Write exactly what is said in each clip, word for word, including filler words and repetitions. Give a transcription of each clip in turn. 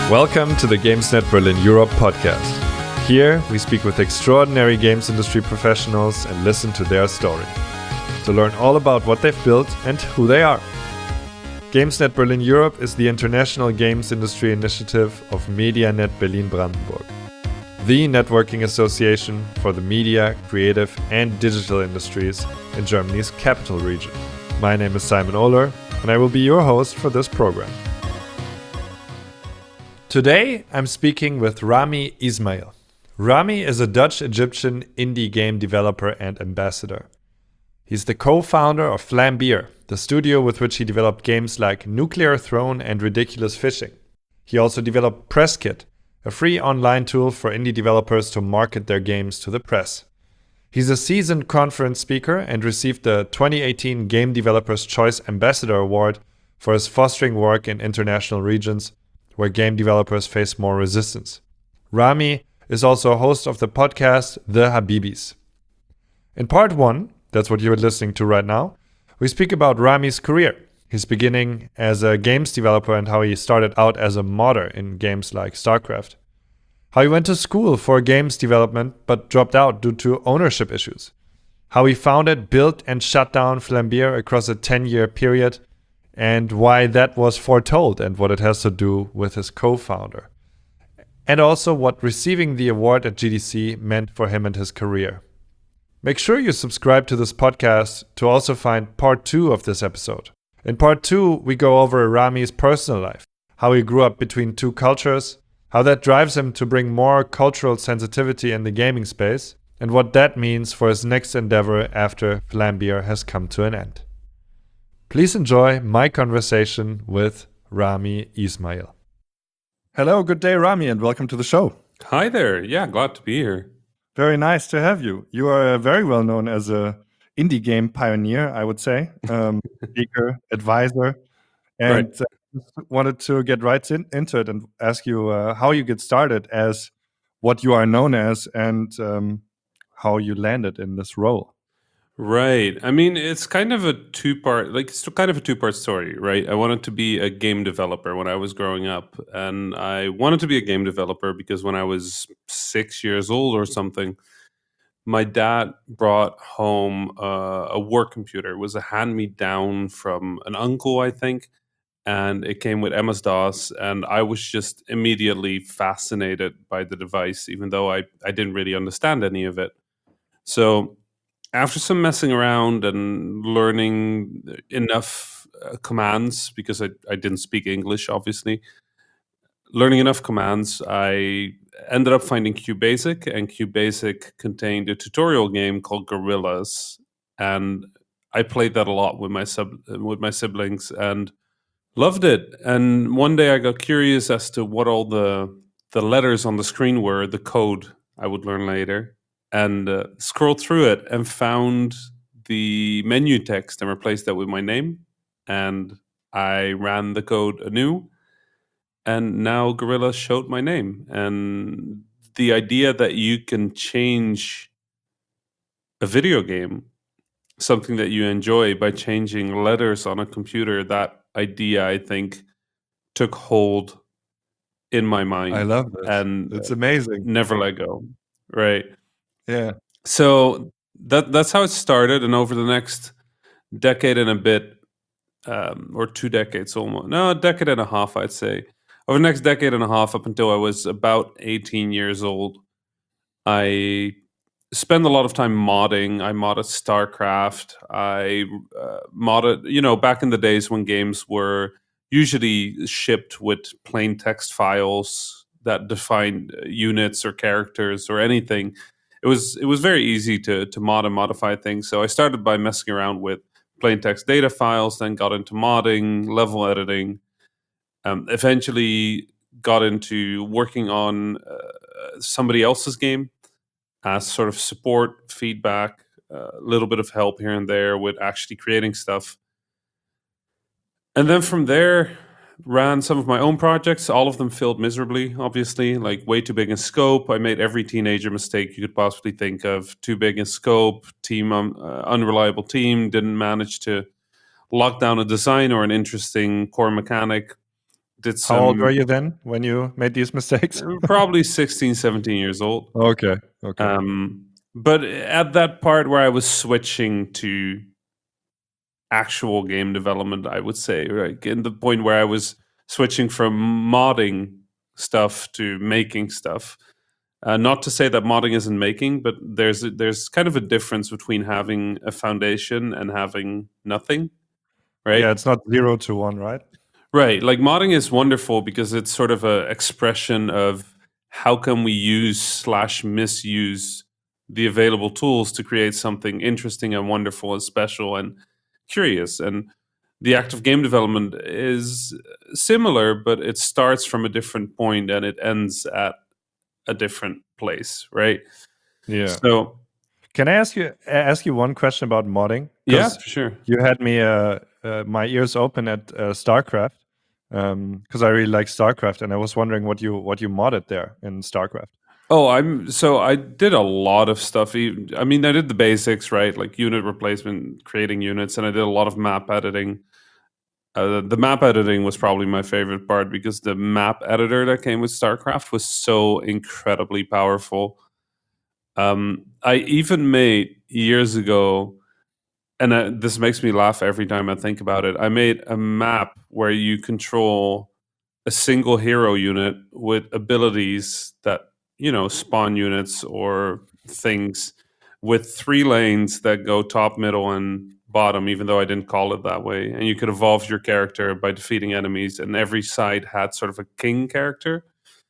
Welcome to the GamesNet Berlin Europe podcast. Here, we speak with extraordinary games industry professionals and listen to their story, to learn all about what they've built and who they are. GamesNet Berlin Europe is the international games industry initiative of MediaNet Berlin-Brandenburg, the networking association for the media, creative and digital industries in Germany's capital region. My name is Simon Ohler, and I will be your host for this program. Today, I'm speaking with Rami Ismail. Rami is a Dutch-Egyptian indie game developer and ambassador. He's the co-founder of Flambeer, the studio with which he developed games like Nuclear Throne and Ridiculous Fishing. He also developed PressKit, a free online tool for indie developers to market their games to the press. He's a seasoned conference speaker and received the twenty eighteen Game Developers Choice Ambassador Award for his fostering work in international regions where game developers face more resistance. Rami is also a host of the podcast The Habibis. In part one, that's what you're listening to right now, we speak about Rami's career, his beginning as a games developer and how he started out as a modder in games like StarCraft, how he went to school for games development but dropped out due to ownership issues, how he founded, built and shut down Flambeer across a ten-year period, and why that was foretold and what it has to do with his co-founder. And also what receiving the award at G D C meant for him and his career. Make sure you subscribe to this podcast to also find part two of this episode. In part two, we go over Rami's personal life, how he grew up between two cultures, how that drives him to bring more cultural sensitivity in the gaming space, and what that means for his next endeavor after Flambeer has come to an end. Please enjoy my conversation with Rami Ismail. Hello, good day, Rami, and welcome to the show. Hi there. Yeah, glad to be here. Very nice to have you. You are uh, very well known as a indie game pioneer, I would say, um, speaker, advisor, and Right. uh, just wanted to get right in, into it and ask you uh, how you get started as what you are known as and um, how you landed in this role. Right. I mean, it's kind of a two-part, like it's kind of a two-part story, right? I wanted to be a game developer when I was growing up, and I wanted to be a game developer because when I was six years old or something, my dad brought home uh, a work computer. It was a hand-me-down from an uncle, I think, and it came with M S DOS, and I was just immediately fascinated by the device, even though I, I didn't really understand any of it. So after some messing around and learning enough uh, commands, because I, I didn't speak English, obviously, learning enough commands, I ended up finding QBasic, and QBasic contained a tutorial game called Gorillas, and I played that a lot with my sub with my siblings and loved it. And one day I got curious as to what all the the letters on the screen were, the code I would learn later, and uh, scrolled through it and found the menu text and replaced that with my name. And I ran the code anew, and now Gorilla showed my name. And the idea that you can change a video game, something that you enjoy, by changing letters on a computer, that idea, I think, took hold in my mind. I love this. And It's amazing. never let go. Right. Yeah. So that that's how it started, and over the next decade and a bit, um, or two decades almost, no, a decade and a half, I'd say. Over the next decade and a half, up until I was about eighteen years old, I spent a lot of time modding. I modded StarCraft. I uh, modded, you know, back in the days when games were usually shipped with plain text files that defined uh, units or characters or anything. It was it was very easy to to mod and modify things. So I started by messing around with plain text data files, then got into modding, level editing, um, eventually got into working on uh, somebody else's game as sort of support, feedback, a uh, little bit of help here and there with actually creating stuff. And then from there, ran some of my own projects. All of them failed miserably, obviously, like way too big in scope. I made every teenager mistake you could possibly think of. Too big in scope, team um, uh, unreliable team, didn't manage to lock down a design or an interesting core mechanic. did How old were some you then when you made these mistakes? probably sixteen, seventeen years old. Okay. Okay. Um, but at that part where I was switching to actual game development, I would say, right, in the point where I was switching from modding stuff to making stuff. Uh, not to say that modding isn't making, but there's a, there's kind of a difference between having a foundation and having nothing, right? Yeah, it's not zero to one, right? Right. Like modding is wonderful because it's sort of a expression of how can we use slash misuse the available tools to create something interesting and wonderful and special and curious. And the act of game development is similar, but it starts from a different point and it ends at a different place, right? Yeah. So Can I ask you ask you one question about modding? yeah, 'Cause for sure. you had me uh, uh, my ears open at uh, StarCraft because I really like StarCraft, and I was wondering what you what you modded there in StarCraft. Oh, I'm so I did a lot of stuff. e- I mean, I did the basics, right? Like unit replacement, creating units, and I did a lot of map editing. Uh, the map editing was probably my favorite part because the map editor that came with StarCraft was so incredibly powerful. Um, I even made years ago, and uh, this makes me laugh every time I think about it. I made a map where you control a single hero unit with abilities that, you know, spawn units or things with three lanes that go top, middle, and bottom, even though I didn't call it that way. And you could evolve your character by defeating enemies, and every side had sort of a king character.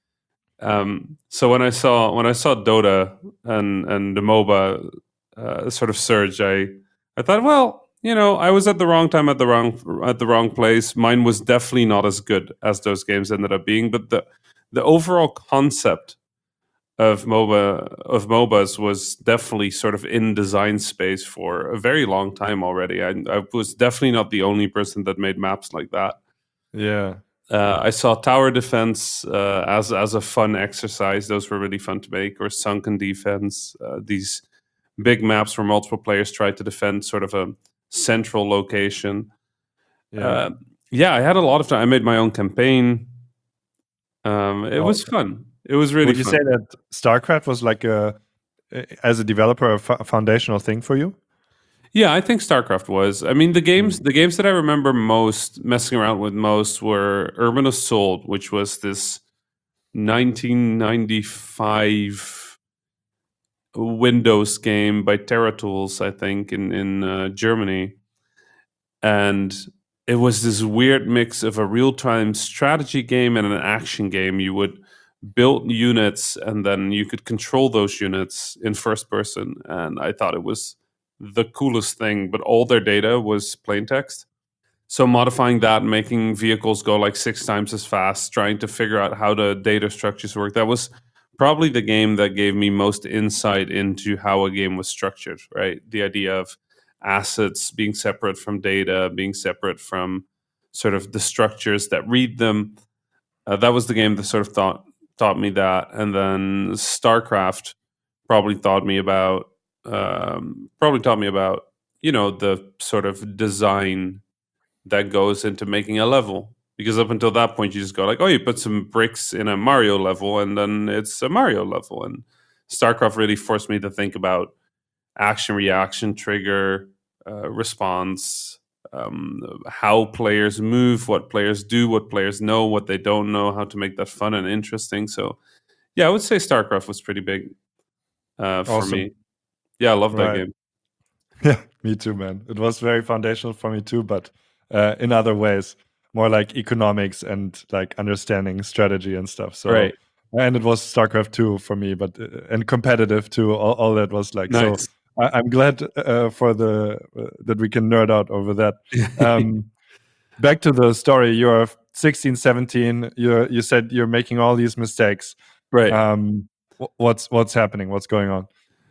Um, so when I saw when I saw Dota and and the MOBA uh, sort of surge, I I thought, well, you know, I was at the wrong time at the wrong at the wrong place. Mine was definitely not as good as those games ended up being, but the the overall concept of MOBA of MOBAs was definitely sort of in design space for a very long time already. I, I was definitely not the only person that made maps like that. Yeah. Uh, I saw tower defense uh, as as a fun exercise. Those were really fun to make. Or sunken defense. Uh, these big maps where multiple players tried to defend sort of a central location. Yeah. Uh, yeah, I had a lot of time. I made my own campaign. Um, it Wow. was fun. It was really Would you fun. say that StarCraft was like a as a developer a fo- foundational thing for you? Yeah, I think StarCraft was. I mean, the games the games that I remember most messing around with most were Urban Assault, which was this nineteen ninety-five Windows game by TerraTools, I think, in in uh, Germany, and it was this weird mix of a real time strategy game and an action game. You would build units, and then you could control those units in first person. And I thought it was the coolest thing. But all their data was plain text. So modifying that, making vehicles go like six times as fast, trying to figure out how the data structures work. That was probably the game that gave me most insight into how a game was structured, right? The idea of assets being separate from data, being separate from sort of the structures that read them. Uh, that was the game that sort of taught taught me that. And then StarCraft probably taught me about um, probably taught me about, you know, the sort of design that goes into making a level. Because up until that point, you just go like, oh, you put some bricks in a Mario level, and then it's a Mario level. And StarCraft really forced me to think about action, reaction, trigger, uh, response, um, how players move, what players do, what players know, what they don't know, how to make that fun and interesting. So, yeah, I would say StarCraft was pretty big uh, for Awesome. me. Yeah, I love that Right. game. Yeah, me too, man. It was very foundational for me too, but uh, in other ways, more like economics and like understanding strategy and stuff. So, Right. and it was StarCraft two for me, but uh, and competitive too. All, all that was like so. Nice. I, I'm glad uh, for the uh, that we can nerd out over that. Um, back to the story. You're sixteen, seventeen. You you said you're making all these mistakes. Right. Um, wh- what's what's happening? What's going on?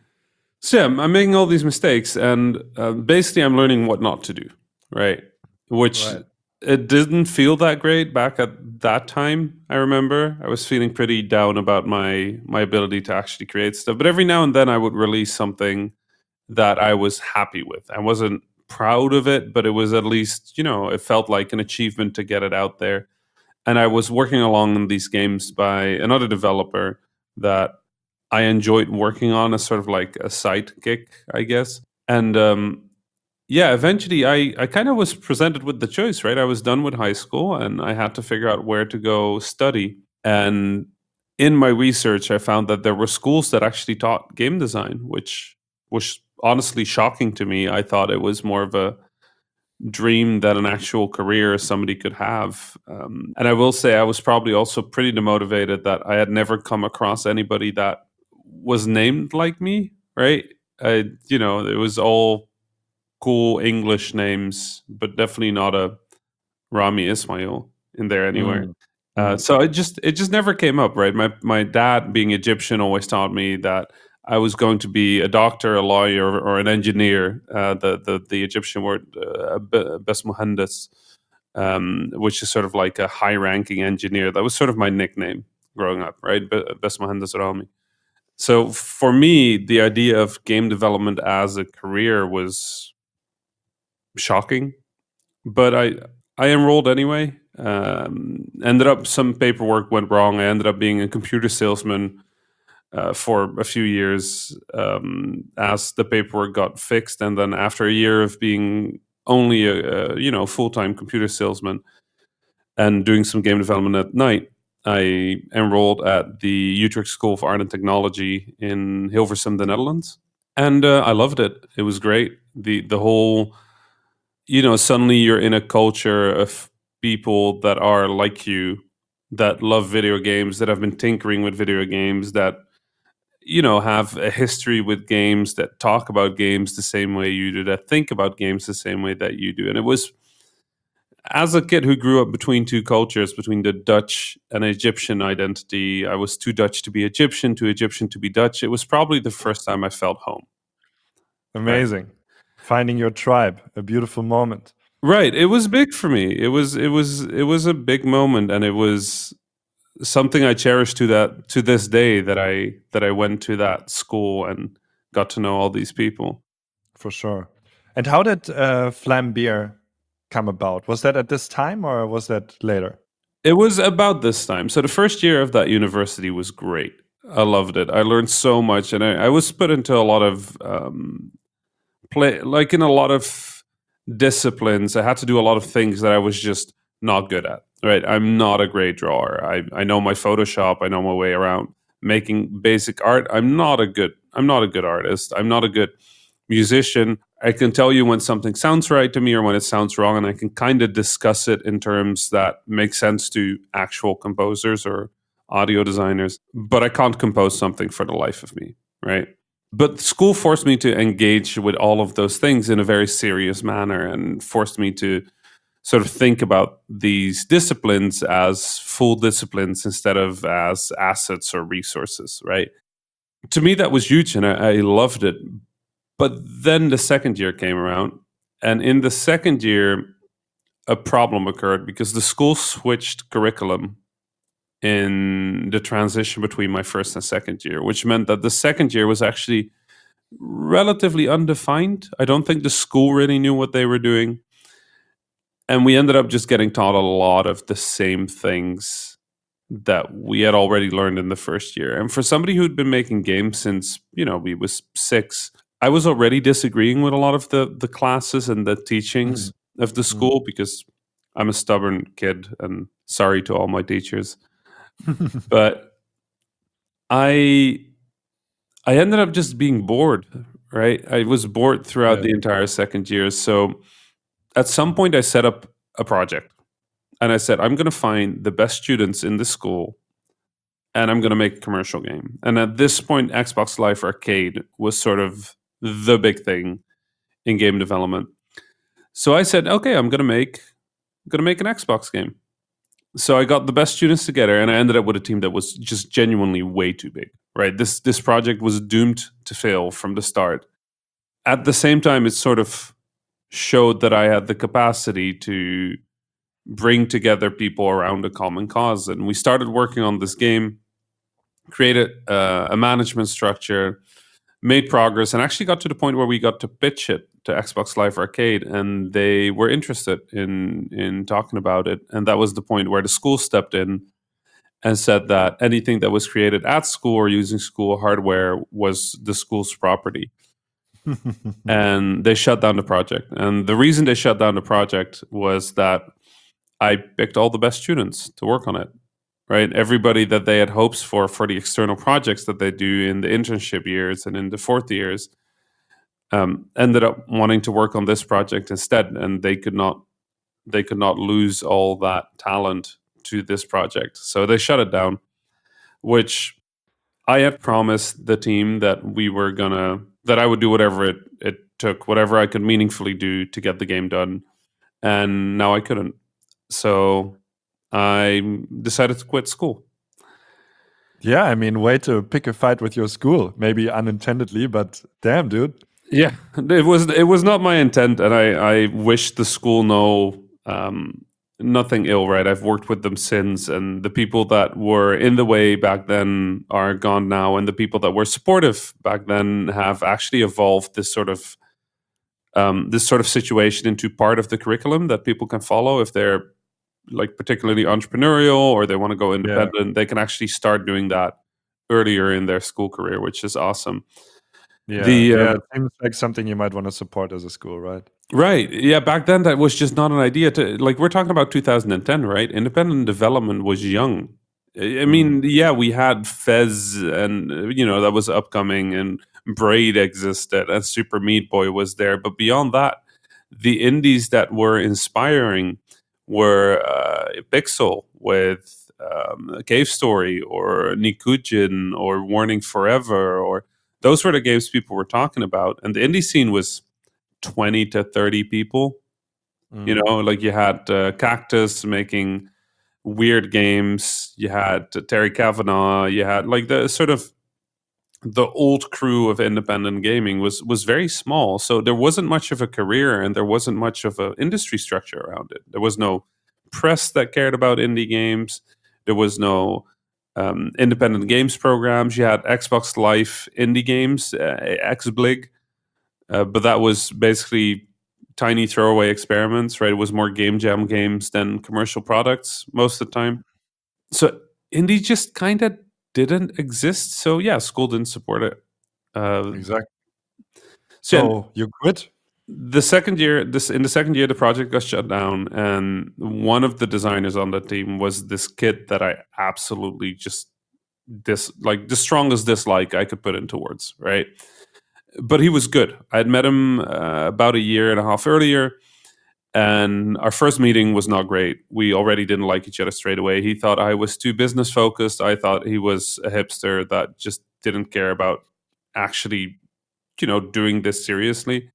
So yeah, I'm I'm making all these mistakes, and uh, basically, I'm learning what not to do. Right, which Right. it didn't feel that great back at that time. I remember I was feeling pretty down about my my ability to actually create stuff. But every now and then, I would release something that I was happy with. I wasn't proud of it, but it was at least, you know, it felt like an achievement to get it out there. and I was working along these games by another developer that I enjoyed working on as sort of like a sidekick, I guess. And um, yeah, eventually I, I kind of was presented with the choice, right? I was done with high school and I had to figure out where to go study. And in my research, I found that there were schools that actually taught game design, which was honestly shocking to me. I thought it was more of a dream that an actual career somebody could have. Um, and I will say I was probably also pretty demotivated that I had never come across anybody that was named like me, right? I, you know, it was all cool English names, but definitely not a Rami Ismail in there anywhere. Mm. Uh, Mm. so it just it just never came up, right? My my dad, being Egyptian, always taught me that I was going to be a doctor, a lawyer, or an engineer. Uh, the, the the Egyptian word uh, be- bes muhandis, um, which is sort of like a high-ranking engineer. That was sort of my nickname growing up, right? Be- Bes muhandis Rami. So for me, the idea of game development as a career was shocking, but I I enrolled anyway. Um, ended up some paperwork went wrong. I ended up being a computer salesman uh, for a few years um, as the paperwork got fixed, and then after a year of being only a, a you know full time computer salesman and doing some game development at night, I enrolled at the Utrecht School of Art and Technology in Hilversum, the Netherlands, and uh, I loved it. It was great. the The whole you know, suddenly you're in a culture of people that are like you, that love video games, that have been tinkering with video games, that, you know, have a history with games, that talk about games the same way you do, that think about games the same way that you do. And it was, as a kid who grew up between two cultures, between the Dutch and Egyptian identity, I was too Dutch to be Egyptian, too Egyptian to be Dutch. It was probably the first time I felt home. Amazing. Right. Finding your tribe, a beautiful moment. Right. It was big for me. It was it was it was a big moment, and it was something I cherish to that to this day, that I that I went to that school and got to know all these people. For sure. And how did uh, Flambeer come about? Was that at this time or was that later? It was about this time. So the first year of that university was great. I loved it. I learned so much, and I, I was put into a lot of um, play, like in a lot of disciplines. I had to do a lot of things that I was just not good at. Right? I'm not a great drawer. I I know my Photoshop. I know my way around making basic art. I'm not a good. I'm not a good artist. I'm not a good musician. I can tell you when something sounds right to me or when it sounds wrong, and I can kind of discuss it in terms that make sense to actual composers or audio designers, but I can't compose something for the life of me, right? But school forced me to engage with all of those things in a very serious manner, and forced me to sort of think about these disciplines as full disciplines instead of as assets or resources, right? To me, that was huge, and I, I loved it. But then the second year came around, and in the second year, a problem occurred because the school switched curriculum in the transition between my first and second year, which meant that the second year was actually relatively undefined. I don't think the school really knew what they were doing. And we ended up just getting taught a lot of the same things that we had already learned in the first year. And for somebody who'd been making games since, you know, we was six, I was already disagreeing with a lot of the the classes and the teachings mm. of the school mm. because I'm a stubborn kid, and sorry to all my teachers. But I I ended up just being bored, right? I was bored throughout yeah. the entire second year. So at some point I set up a project, and I said, I'm going to find the best students in the school, and I'm going to make a commercial game. And at this point, Xbox Live Arcade was sort of the big thing in game development. So I said, okay, I'm going to make I'm going to make an Xbox game. So I got the best students together, and I ended up with a team that was just genuinely way too big, right? This this project was doomed to fail from the start. At the same time, it sort of showed that I had the capacity to bring together people around a common cause. And we started working on this game, created uh, a management structure, made progress, and actually got to the point where we got to pitch it to Xbox Live Arcade, and they were interested in in talking about it. And that was the point where the school stepped in and said that anything that was created at school or using school hardware was the school's property. And they shut down the project. And the reason they shut down the project was that I picked all the best students to work on it. Right, everybody that they had hopes for for the external projects that they do in the internship years and in the fourth years um, ended up wanting to work on this project instead, and they could not they could not lose all that talent to this project, so they shut it down. Which I had promised the team that we were gonna that I would do whatever it it took, whatever I could meaningfully do to get the game done, and now I couldn't. So I decided to quit school. Yeah, I mean, way to pick a fight with your school. Maybe unintendedly, but damn, dude. Yeah, it was it was not my intent, and I I wish the school no um, nothing ill. Right, I've worked with them since, and the people that were in the way back then are gone now, and the people that were supportive back then have actually evolved this sort of um, this sort of situation into part of the curriculum that people can follow if they're like particularly entrepreneurial or they want to go independent. Yeah. They can actually start doing that earlier in their school career, which is awesome. Yeah, the, um, yeah, it seems like something you might want to support as a school, right? Right. Yeah, back then that was just not an idea to like we're talking about two thousand ten, right? Independent development was young. I mean, mm. yeah, we had Fez and you know, that was upcoming and Braid existed and Super Meat Boy was there, but beyond that, the indies that were inspiring were uh, Pixel with um, Cave Story or Nikujin or Warning Forever, or those were the games people were talking about. And the indie scene was twenty to thirty people. Mm. You know, like you had uh, Cactus making weird games. You had uh, Terry Kavanagh. You had like the sort of the old crew of independent gaming was was very small. So there wasn't much of a career and there wasn't much of an industry structure around it. There was no press that cared about indie games. There was no um, independent games programs. You had Xbox Live indie games, uh, XBlig, uh, but that was basically tiny throwaway experiments, right? It was more game jam games than commercial products most of the time. So indie just kind of didn't exist. So yeah, school didn't support it. Uh, exactly. So, so you quit? The second year, this in the second year, the project got shut down, and one of the designers on the team was this kid that I absolutely just dis like the strongest dislike I could put into words, right? But he was good. I had met him uh, about a year and a half earlier, and our first meeting was not great. We already didn't like each other straight away. He thought I was too business focused. I thought he was a hipster that just didn't care about actually, you know, doing this seriously.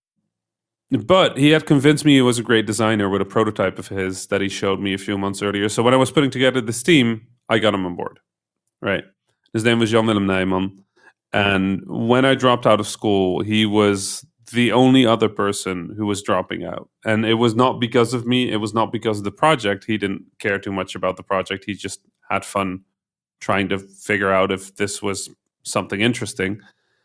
But he had convinced me he was a great designer with a prototype of his that he showed me a few months earlier. So when I was putting together this team, I got him on board. Right. His name was Jan-Willem Nijman. And when I dropped out of school, he was the only other person who was dropping out. And it was not because of me. It was not because of the project. He didn't care too much about the project. He just had fun trying to figure out if this was something interesting.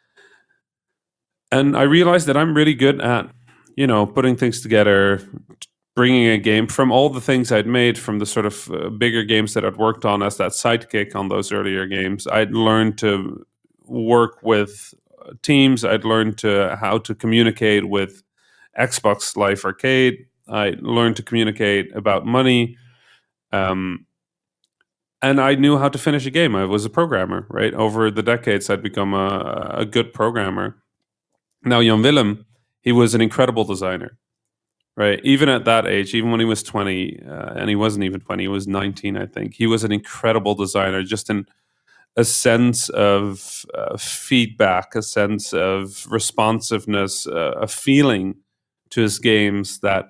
And I realized that I'm really good at, you know, putting things together, bringing a game from all the things I'd made, from the sort of uh, bigger games that I'd worked on as that sidekick on those earlier games. I'd learned to work with teams. I'd learned to how to communicate with Xbox Live Arcade. I learned to communicate about money. Um, and I knew how to finish a game. I was a programmer, right? Over the decades, I'd become a, a good programmer. Now, Jan-Willem, he was an incredible designer, right? Even at that age, even when he was twenty, uh, and he wasn't even twenty, he was nineteen, I think. He was an incredible designer, just in a sense of uh, feedback, a sense of responsiveness, uh, a feeling to his games that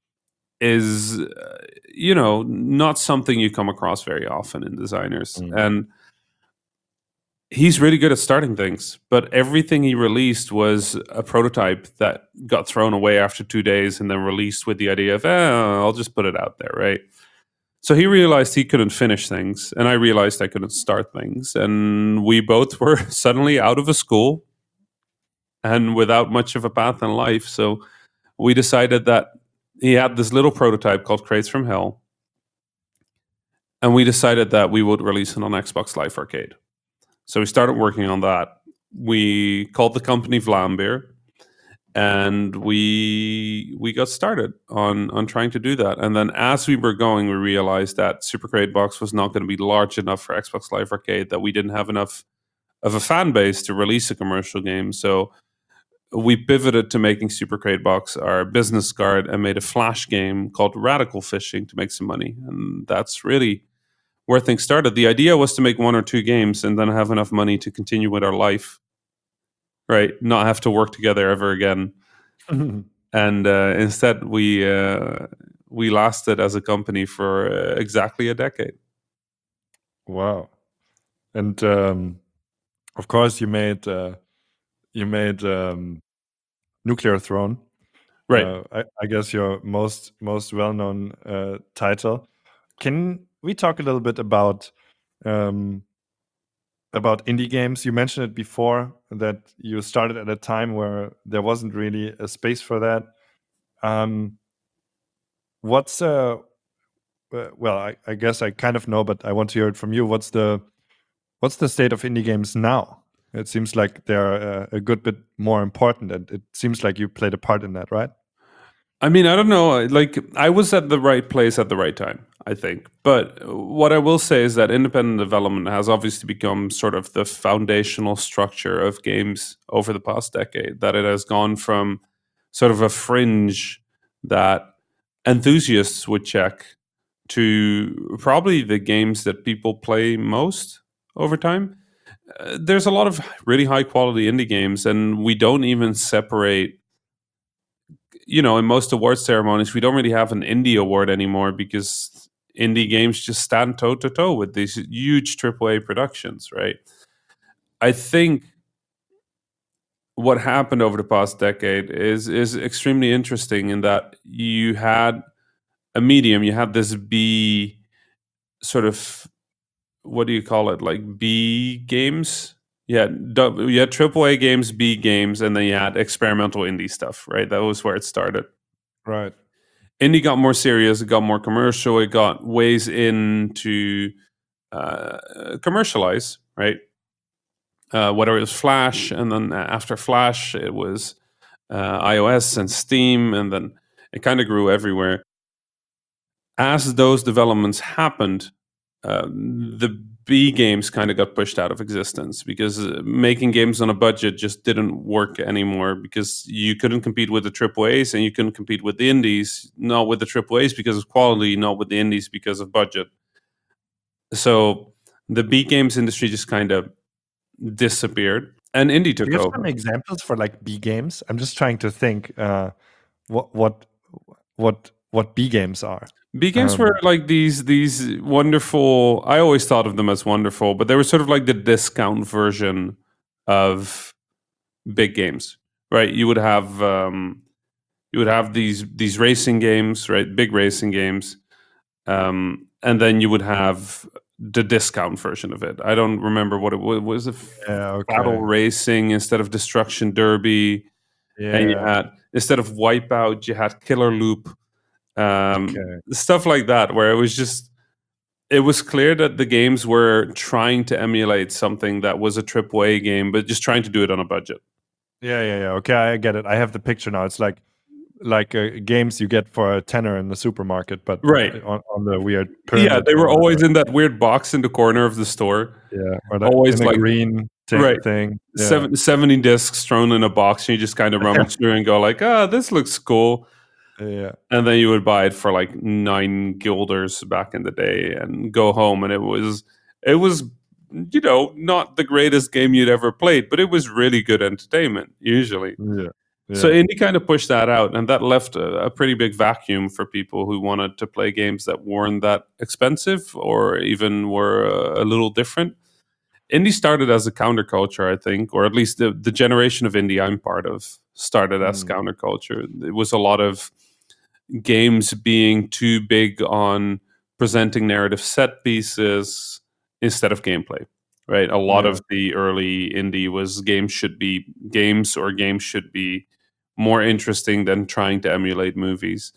is, uh, you know, not something you come across very often in designers. Mm. And he's really good at starting things, but everything he released was a prototype that got thrown away after two days and then released with the idea of, eh, I'll just put it out there, right? So he realized he couldn't finish things, and I realized I couldn't start things. And we both were suddenly out of a school and without much of a path in life. So we decided that he had this little prototype called Crates from Hell, and we decided that we would release it on Xbox Live Arcade. So we started working on that. We called the company Vlambeer, and we we got started on on trying to do that. And then as we were going, we realized that Super Crate Box was not going to be large enough for Xbox Live Arcade, that we didn't have enough of a fan base to release a commercial game. So we pivoted to making Super Crate Box our business card and made a flash game called Radical Fishing to make some money. And that's really where things started. The idea was to make one or two games and then have enough money to continue with our life, right? Not have to work together ever again. And uh, instead, we uh, we lasted as a company for uh, exactly a decade. Wow. And um, of course, you made uh, you made um, Nuclear Throne, right? Uh, I, I guess your most most well known uh, title. Can we talk a little bit about um, about indie games? You mentioned it before that you started at a time where there wasn't really a space for that. Um, what's uh, uh, well, I, I guess I kind of know, but I want to hear it from you. What's the what's the state of indie games now? It seems like they're uh, a good bit more important, and it seems like you played a part in that, right? I mean, I don't know. Like, I was at the right place at the right time, I think. But what I will say is that independent development has obviously become sort of the foundational structure of games over the past decade. That it has gone from sort of a fringe that enthusiasts would check to probably the games that people play most over time. Uh, there's a lot of really high quality indie games, and we don't even separate. You know, in most award ceremonies, we don't really have an indie award anymore because indie games just stand toe to toe with these huge triple A productions, right? I think what happened over the past decade is is extremely interesting in that you had a medium, you had this B sort of, what do you call it, like B games. Yeah, you had triple A games, B games, and then you had experimental indie stuff, right? That was where it started. Right. Indie got more serious, it got more commercial, it got ways into uh, commercialize, right? Uh, whether it was Flash, and then after Flash, it was uh, iOS and Steam, and then it kind of grew everywhere. As those developments happened, uh, the B games kind of got pushed out of existence because uh, making games on a budget just didn't work anymore, because you couldn't compete with the triple A's and you couldn't compete with the indies, not with the triple A's because of quality, not with the indies because of budget. So the B games industry just kind of disappeared and indie took Do you have over. some examples for like B games? I'm just trying to think uh, what what what what B games are. B games Um, were like these these wonderful. I always thought of them as wonderful, but they were sort of like the discount version of big games, right? You would have um, you would have these these racing games, right? Big racing games, um, and then you would have the discount version of it. I don't remember what it was. Was it yeah, okay. Battle Racing instead of Destruction Derby? Yeah. And you had, instead of Wipeout, you had Killer Loop. Um, Okay. Stuff like that, where it was just, it was clear that the games were trying to emulate something that was a triple A game, but just trying to do it on a budget. Yeah, yeah, yeah. Okay, I get it. I have the picture now. It's like like uh, games you get for a tenner in the supermarket, but Right. on, on the weird Yeah, pyramid they were or- always in that weird box in the corner of the store. yeah, or the, always in a like- green thing. right. thing. Yeah. Seven, seventy discs thrown in a box, and you just kind of rummage through and go like, ah, this looks cool. Yeah. And then you would buy it for like nine guilders back in the day and go home, and it was it was you know, not the greatest game you'd ever played, but it was really good entertainment usually. Yeah. Yeah. So indie kind of pushed that out, and that left a, a pretty big vacuum for people who wanted to play games that weren't that expensive or even were uh, a little different. Indie started as a counterculture, I think, or at least the, the generation of indie I'm part of started as Mm. counterculture. It was a lot of games being too big on presenting narrative set pieces instead of gameplay, right? A lot Yeah. of the early indie was games should be games or games should be more interesting than trying to emulate movies.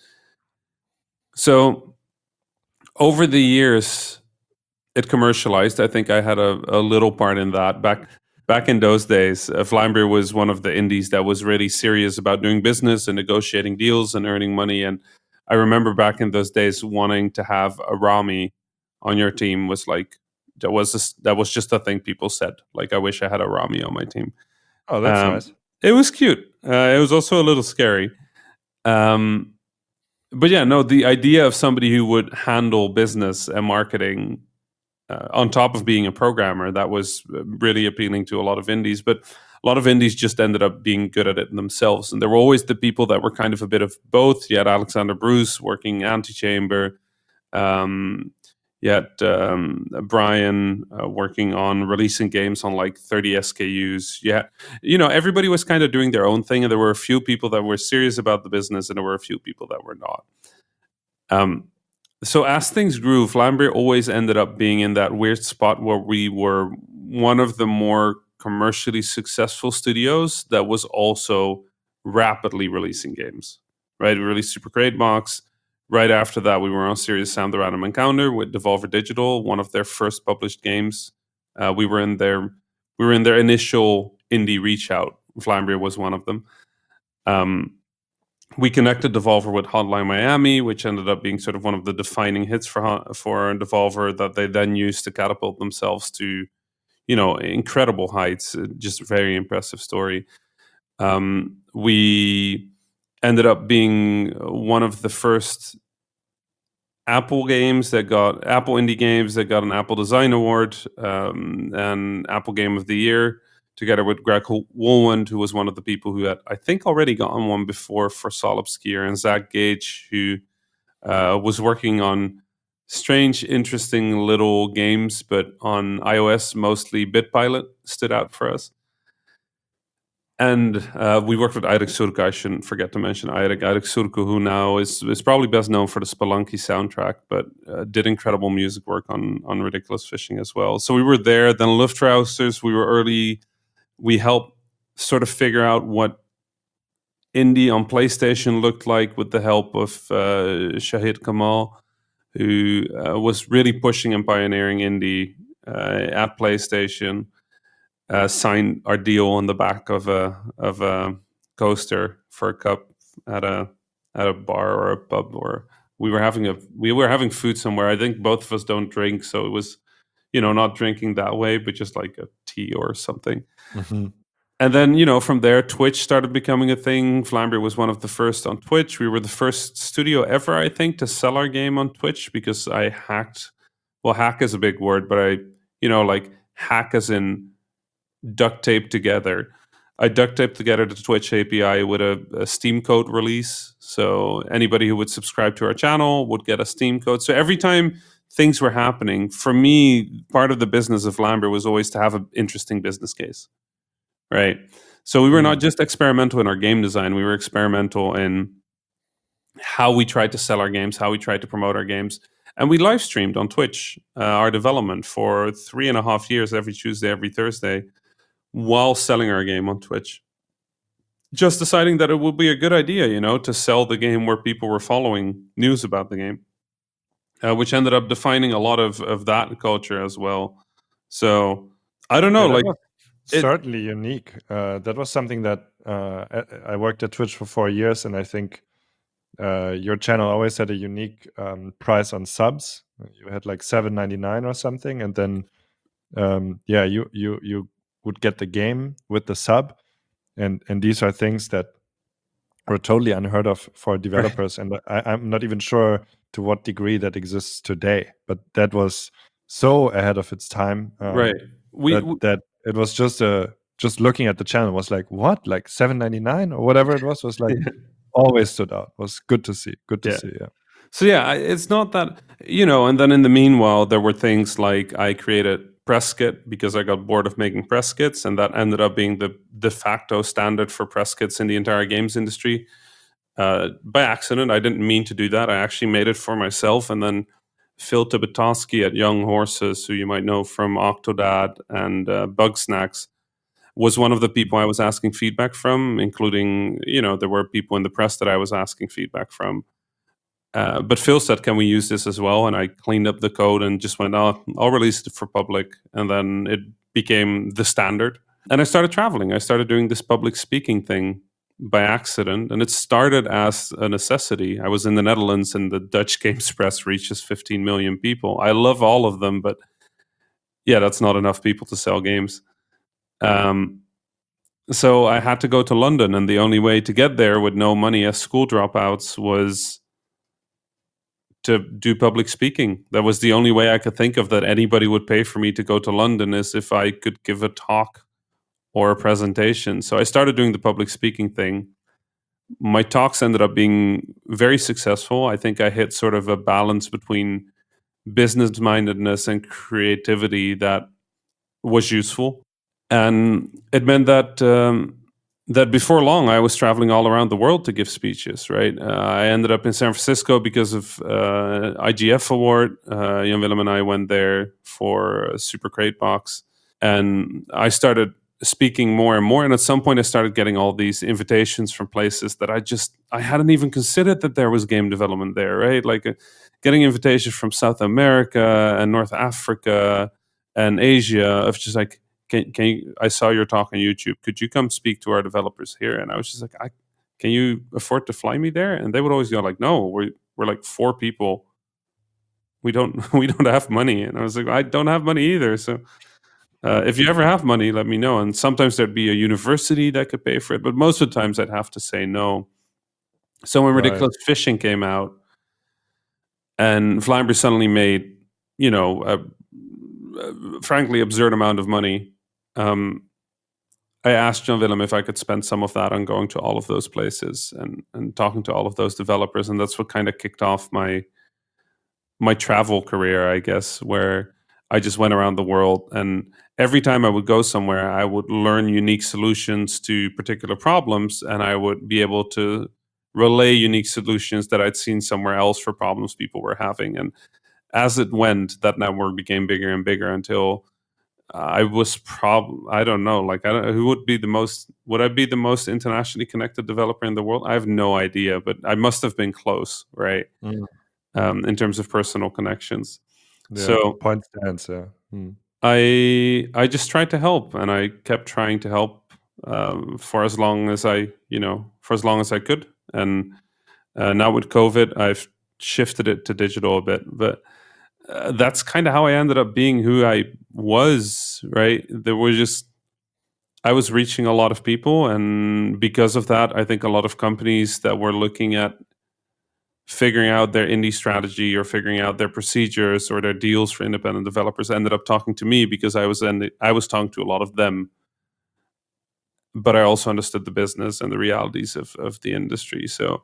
So over the years, it commercialized. I think I had a, a little part in that. Back back in those days, uh, Vlambeer was one of the indies that was really serious about doing business and negotiating deals and earning money. And I remember back in those days wanting to have a Rami on your team was like that was just, that was just a thing people said. Like, I wish I had a Rami on my team. Oh, that's Um, nice. It was cute. Uh, it was also a little scary. Um, but yeah, no, the idea of somebody who would handle business and marketing uh, on top of being a programmer, that was uh, really appealing to a lot of indies. But a lot of indies just ended up being good at it themselves. And there were always the people that were kind of a bit of both. You had Alexander Bruce working Antichamber. Um, you had um, Brian uh, working on releasing games on like thirty S K Us. Yeah, you know, everybody was kind of doing their own thing, and there were a few people that were serious about the business, and there were a few people that were not. Um, so as things grew, Vlambeer always ended up being in that weird spot where we were one of the more commercially successful studios that was also rapidly releasing games. Right, we released Super Crate Box. Right after that, we were on Serious Sam: The Random Encounter with Devolver Digital, one of their first published games. Uh, we were in their we were in their initial indie reach out. Vlambeer was one of them. Um, we connected Devolver with Hotline Miami, which ended up being sort of one of the defining hits for for Devolver that they then used to catapult themselves to, you know, incredible heights. Just a very impressive story. Um, we ended up being one of the first Apple games that got Apple indie games that got an Apple Design Award um, and Apple Game of the Year, together with Greg Woolwand, who was one of the people who had, I think, already gotten one before for Solid Skier, and Zach Gage, who uh, was working on strange, interesting little games, but on iOS mostly. BitPilot stood out for us. And uh, we worked with Eirik Surka. I shouldn't forget to mention Eirik. Eirik Surka, who now is, is probably best known for the Spelunky soundtrack, but uh, did incredible music work on, on Ridiculous Fishing as well. So we were there. Then Luftrausers, we were early. We helped sort of figure out what indie on PlayStation looked like with the help of uh, Shahid Kamal, who uh, was really pushing and pioneering indie uh, at PlayStation. Uh, signed our deal on the back of a of a coaster for a cup at a at a bar or a pub, or we were having a we were having food somewhere. I think both of us don't drink, so it was, you know, not drinking that way, but just like a tea or something. Mm-hmm. And then, you know, from there, Twitch started becoming a thing. Vlambeer was one of the first on Twitch. We were the first studio ever, I think, to sell our game on Twitch because I hacked. Well, hack is a big word, but I, you know, like hack as in duct tape together. I duct taped together the Twitch A P I with a, a Steam code release. So anybody who would subscribe to our channel would get a Steam code. So every time things were happening, for me, part of the business of Vlambeer was always to have an interesting business case, right? So we were not just experimental in our game design. We were experimental in how we tried to sell our games, how we tried to promote our games. And we live streamed on Twitch uh, our development for three and a half years, every Tuesday, every Thursday, while selling our game on Twitch. Just deciding that it would be a good idea, you know, to sell the game where people were following news about the game, uh, which ended up defining a lot of, of that culture as well. So I don't know, Yeah, like it, certainly unique. Uh, that was something that uh, I, I worked at Twitch for four years, and I think uh, your channel always had a unique um, price on subs. You had like seven ninety-nine or something, and then um, yeah, you you you would get the game with the sub, and and these are things that were totally unheard of for developers, right. And I, I'm not even sure to what degree that exists today, but that was so ahead of its time, um, right? We, that, we that it was just a just looking at the channel was like, what, like seven ninety-nine or whatever it was was like always stood out. Was good to see. Good to yeah. see. Yeah. So yeah, it's not that, you know, and then in the meanwhile, there were things like I created press kit because I got bored of making press kits, and that ended up being the de facto standard for press kits in the entire games industry. Uh, by accident, I didn't mean to do that. I actually made it for myself, and then Phil Tibetowski at Young Horses, who you might know from Octodad and uh, Bug Snacks, was one of the people I was asking feedback from, including, you know, there were people in the press that I was asking feedback from. Uh, but Phil said, can we use this as well? And I cleaned up the code and just went, oh, I'll release it for public. And then it became the standard. And I started traveling. I started doing this public speaking thing by accident. And it started as a necessity. I was in the Netherlands and the Dutch Games Press reaches fifteen million people. I love all of them, but yeah, that's not enough people to sell games. Um, so I had to go to London. And the only way to get there with no money as school dropouts was to do public speaking. That was the only way I could think of that anybody would pay for me to go to London, is if I could give a talk or a presentation. So I started doing the public speaking thing. My talks ended up being very successful. I think I hit sort of a balance between business mindedness and creativity that was useful. And it meant that um, that before long, I was traveling all around the world to give speeches, right? Uh, I ended up in San Francisco because of uh, I G F Award. Uh, Jan Willem and I went there for a Super Crate Box. And I started speaking more and more. And at some point, I started getting all these invitations from places that I just, I hadn't even considered that there was game development there, right? Like uh, getting invitations from South America and North Africa and Asia of just like, Can can you, I saw your talk on YouTube. Could you come speak to our developers here? And I was just like, I, can you afford to fly me there? And they would always go like, no, we're we're like four people. We don't we don't have money. And I was like, I don't have money either. So uh, if you ever have money, let me know. And sometimes there'd be a university that could pay for it, but most of the times I'd have to say no. So when Right. Ridiculous Fishing came out, and Flying Breeze suddenly made, you know, a, a frankly absurd amount of money. Um, I asked Jan Willem if I could spend some of that on going to all of those places and, and talking to all of those developers. And that's what kind of kicked off my my travel career, I guess, where I just went around the world. And every time I would go somewhere, I would learn unique solutions to particular problems, and I would be able to relay unique solutions that I'd seen somewhere else for problems people were having. And as it went, that network became bigger and bigger until I was prob I don't know, like I don't, who would be the most would I be the most internationally connected developer in the world? I have no idea, but I must have been close, right? Mm. Um, in terms of personal connections. Yeah, So point stands. Yeah. Mm. I I just tried to help, and I kept trying to help um, for as long as I, you know, for as long as I could. And uh, now with COVID, I've shifted it to digital a bit, but uh, that's kind of how I ended up being who I was, right? There was just, I was reaching a lot of people. And because of that, I think a lot of companies that were looking at figuring out their indie strategy or figuring out their procedures or their deals for independent developers ended up talking to me, because I was in the, I was talking to a lot of them, but I also understood the business and the realities of, of the industry. So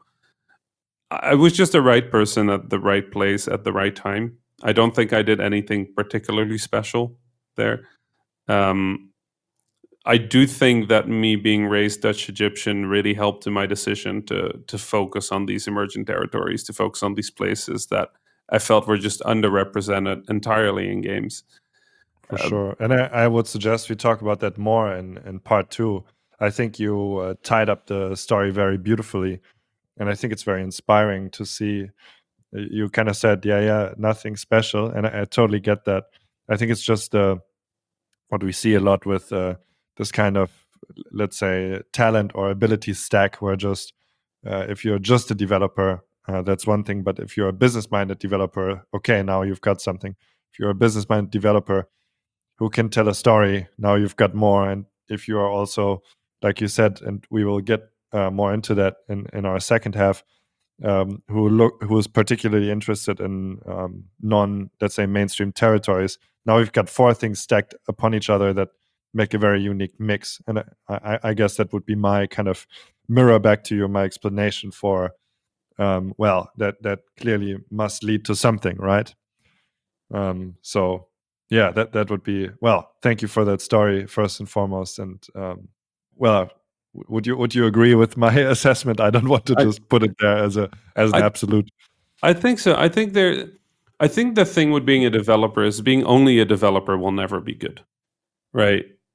I was just the right person at the right place at the right time. I don't think I did anything particularly special there. Um, I do think that me being raised Dutch Egyptian really helped in my decision to to focus on these emerging territories, to focus on these places that I felt were just underrepresented entirely in games. For Um, sure. And I, I would suggest we talk about that more in, in part two. I think you uh, tied up the story very beautifully. And I think it's very inspiring to see. You kind of said, yeah, yeah, nothing special. And I, I totally get that. I think it's just uh, what we see a lot with uh, this kind of, let's say, talent or ability stack, where just uh, if you're just a developer, uh, that's one thing. But if you're a business-minded developer, okay, now you've got something. If you're a business-minded developer who can tell a story, now you've got more. And if you are also, like you said, and we will get uh, more into that in, in our second half, um, who look who is particularly interested in um, non, let's say, mainstream territories. Now we've got four things stacked upon each other that make a very unique mix. And I, I, I guess that would be my kind of mirror back to you, my explanation for, um, well, that that clearly must lead to something, right? Um, so yeah, that that would be, well, thank you for that story first and foremost. And um, well, would you would you agree with my assessment? I don't want to I, just put it there as a as an I, absolute. I think so. I think there. I think the thing with being a developer is being only a developer will never be good, right?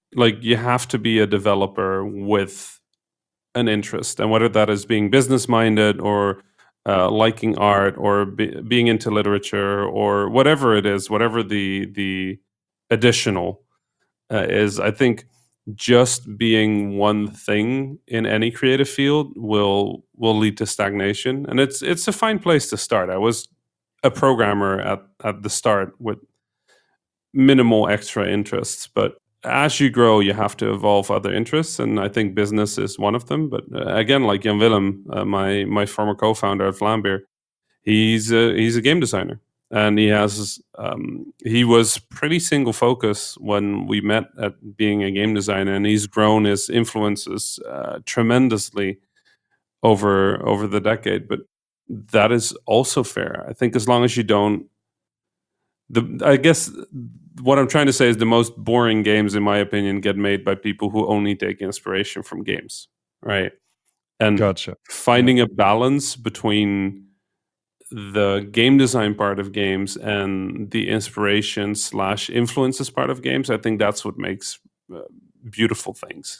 like you have to be a developer with an interest, and whether that is being business minded or uh, liking art or be, being into literature or whatever it is, whatever the the additional uh, is, I think just being one thing in any creative field will will lead to stagnation, and it's it's a fine place to start. I was a programmer at at the start with minimal extra interests, but as you grow, you have to evolve other interests, and I think business is one of them. But uh, again, like Jan Willem, uh, my my former co-founder at Vlaambeer, he's a, he's a game designer, and he has um, he was pretty single focus when we met at being a game designer, and he's grown his influences uh, tremendously over over the decade. But that is also fair. I think as long as you don't the I guess what I'm trying to say is the most boring games, in my opinion, get made by people who only take inspiration from games, right? And Gotcha. finding a balance between the game design part of games and the inspiration slash influences part of games, I think that's what makes uh, beautiful things.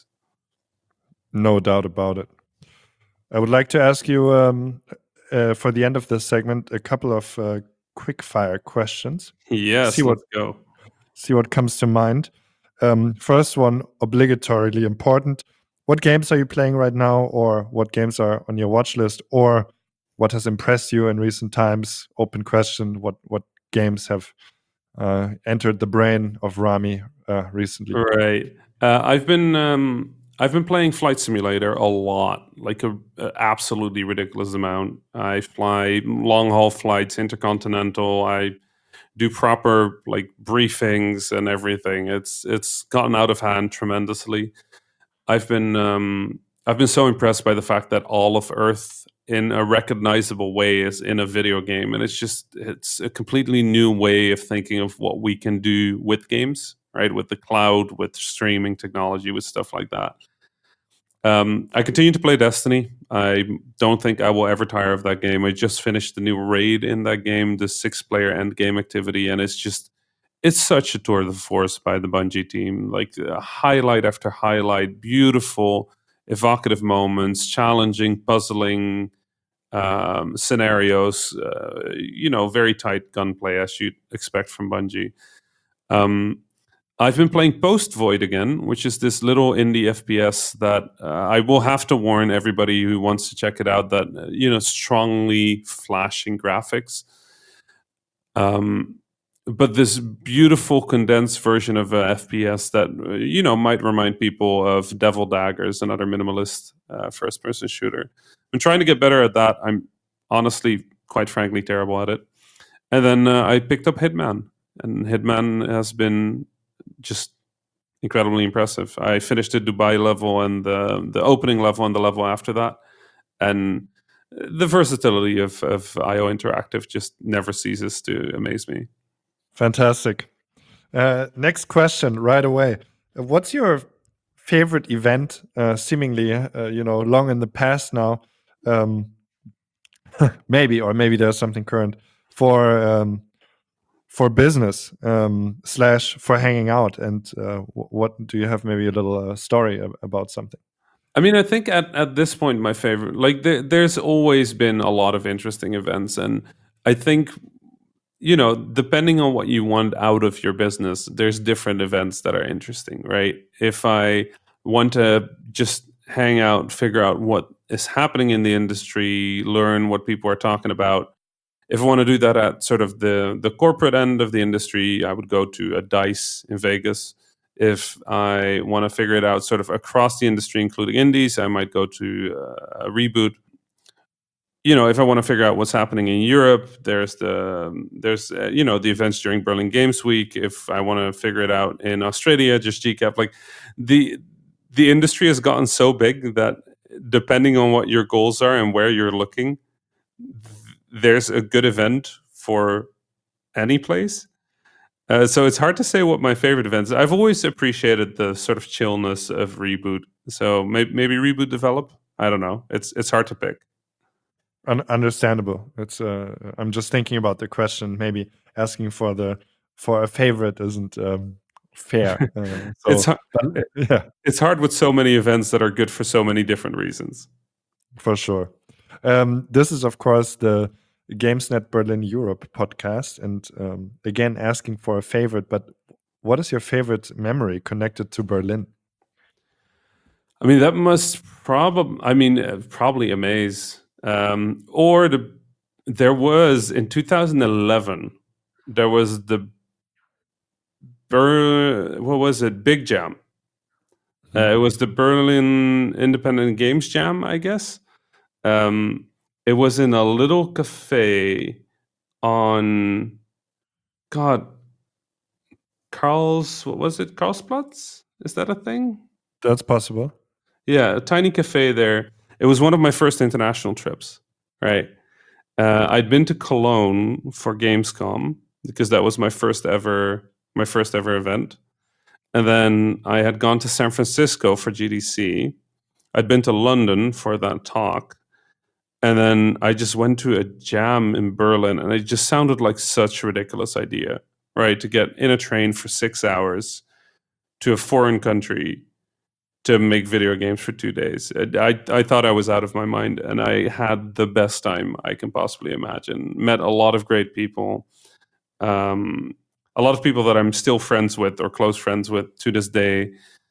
No doubt about it. I would like to ask you um, uh, for the end of this segment a couple of uh, quick fire questions. Yes, see what let's go. see what comes to mind. Um, first one, obligatorily important. What games are you playing right now, or what games are on your watch list, or what has impressed you in recent times? Open question. What what games have uh, entered the brain of Rami uh, recently? Right. Uh, I've been um, I've been playing Flight Simulator a lot, like a, a absolutely ridiculous amount. I fly long haul flights, intercontinental. I do proper like briefings and everything. It's it's gotten out of hand tremendously. I've been um, I've been so impressed by the fact that all of Earth in a recognizable way is in a video game, and it's just it's a completely new way of thinking of what we can do with games, right? With the cloud, with streaming technology, with stuff like that. Um, I continue to play Destiny. I don't think I will ever tire of that game. I just finished the new raid in that game, the six-player end game activity, and it's just it's such a tour de force by the Bungie team. Like uh, highlight after highlight, beautiful, evocative moments, challenging, puzzling um, scenarios. Uh, you know, very tight gunplay as you'd expect from Bungie. Um, I've been playing Post Void again, which is this little indie F P S that uh, I will have to warn everybody who wants to check it out that, uh, you know, strongly flashing graphics. Um, but this beautiful condensed version of a F P S that, uh, you know, might remind people of Devil Daggers, another minimalist uh, first person shooter. I'm trying to get better at that. I'm honestly, quite frankly, terrible at it. And then uh, I picked up Hitman, and Hitman has been just incredibly impressive. I finished the Dubai level and the the opening level and the level after that, and the versatility of of I O Interactive just never ceases to amaze me. Fantastic. Uh, next question, right away. What's your favorite event? Uh, seemingly, uh, you know, long in the past now. Um, maybe, or maybe there's something current for um, for business um, slash for hanging out. And uh, what do you have? Maybe a little uh, story ab- about something. I mean, I think at, at this point, my favorite, like, there, there's always been a lot of interesting events. And I think, you know, depending on what you want out of your business, there's different events that are interesting, right? If I want to just hang out, figure out what is happening in the industry, learn what people are talking about, if I want to do that at sort of the, the corporate end of the industry, I would go to a DICE in Vegas. If I want to figure it out sort of across the industry, including indies, I might go to uh, a Reboot. You know, if I want to figure out what's happening in Europe, there's the there's uh, you know the events during Berlin Games Week. If I want to figure it out in Australia, just G CAP. Like the the industry has gotten so big that depending on what your goals are and where you're looking, th- there's a good event for any place. Uh, so it's hard to say what my favorite events. I've always appreciated the sort of chillness of Reboot. So maybe, maybe Reboot Develop. I don't know. It's it's hard to pick. Un- understandable. It's. Uh, I'm just thinking about the question. Maybe asking for the for a favorite isn't um, fair. Uh, so, it's hard, but, yeah, it's hard with so many events that are good for so many different reasons. For sure. Um, this is, of course, the GamesNet Berlin Europe podcast, and um, again, asking for a favorite. But what is your favorite memory connected to Berlin? I mean, that must probably. I mean, uh, probably Amaze, um, or the. There was in two thousand eleven. There was the. Ber, what was it? Big Jam. Uh, it was the Berlin Independent Games Jam, I guess. Um, it was in a little cafe on, God, Karl's, what was it? Karlsplatz? Is that a thing? That's possible. Yeah, a tiny cafe there. It was one of my first international trips, right? Uh, I'd been to Cologne for Gamescom because that was my first ever my first ever event. And then I had gone to San Francisco for G D C. I'd been to London for that talk. And then I just went to a jam in Berlin, and it just sounded like such a ridiculous idea, right? To get in a train for six hours to a foreign country to make video games for two days. I, I thought I was out of my mind, and I had the best time I can possibly imagine. Met a lot of great people. Um, a lot of people that I'm still friends with or close friends with to this day.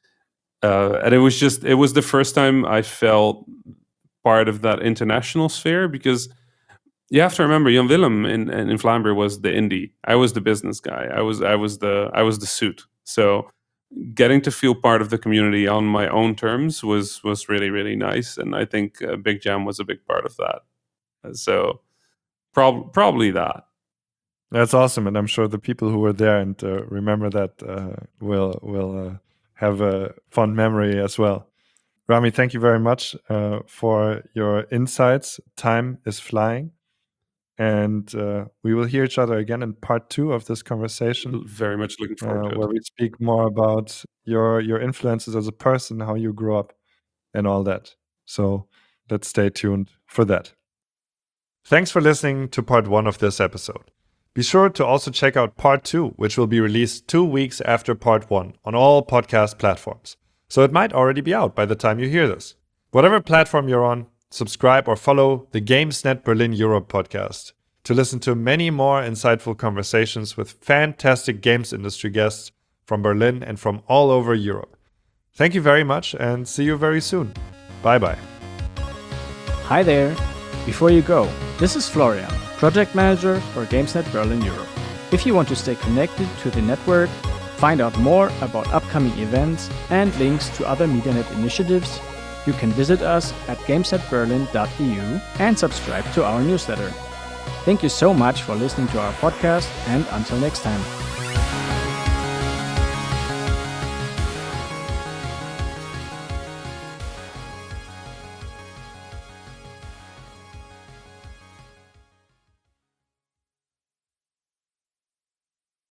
Uh, and it was just, it was the first time I felt part of that international sphere, because you have to remember, Jan Willem in, in Vlaanderen was the indie. I was the business guy. I was, I was the, I was the suit. So getting to feel part of the community on my own terms was, was really, really nice. And I think uh, Big Jam was a big part of that. So prob- probably that. That's awesome, and I'm sure the people who were there and uh, remember that uh, will will uh, have a fond memory as well. Rami, thank you very much uh, for your insights. Time is flying, and uh, we will hear each other again in part two of this conversation. Very much looking forward uh, to it. Where we speak more about your your influences as a person, how you grew up, and all that. So let's stay tuned for that. Thanks for listening to part one of this episode. Be sure to also check out part two, which will be released two weeks after part one on all podcast platforms. So it might already be out by the time you hear this. Whatever platform you're on, subscribe or follow the GamesNet Berlin Europe podcast to listen to many more insightful conversations with fantastic games industry guests from Berlin and from all over Europe. Thank you very much, and see you very soon. Bye-bye. Hi there. Before you go, this is Florian, Project Manager for GamesNet Berlin Europe. If you want to stay connected to the network, find out more about upcoming events and links to other MediaNet initiatives, you can visit us at gamesnet berlin dot e u and subscribe to our newsletter. Thank you so much for listening to our podcast, and until next time.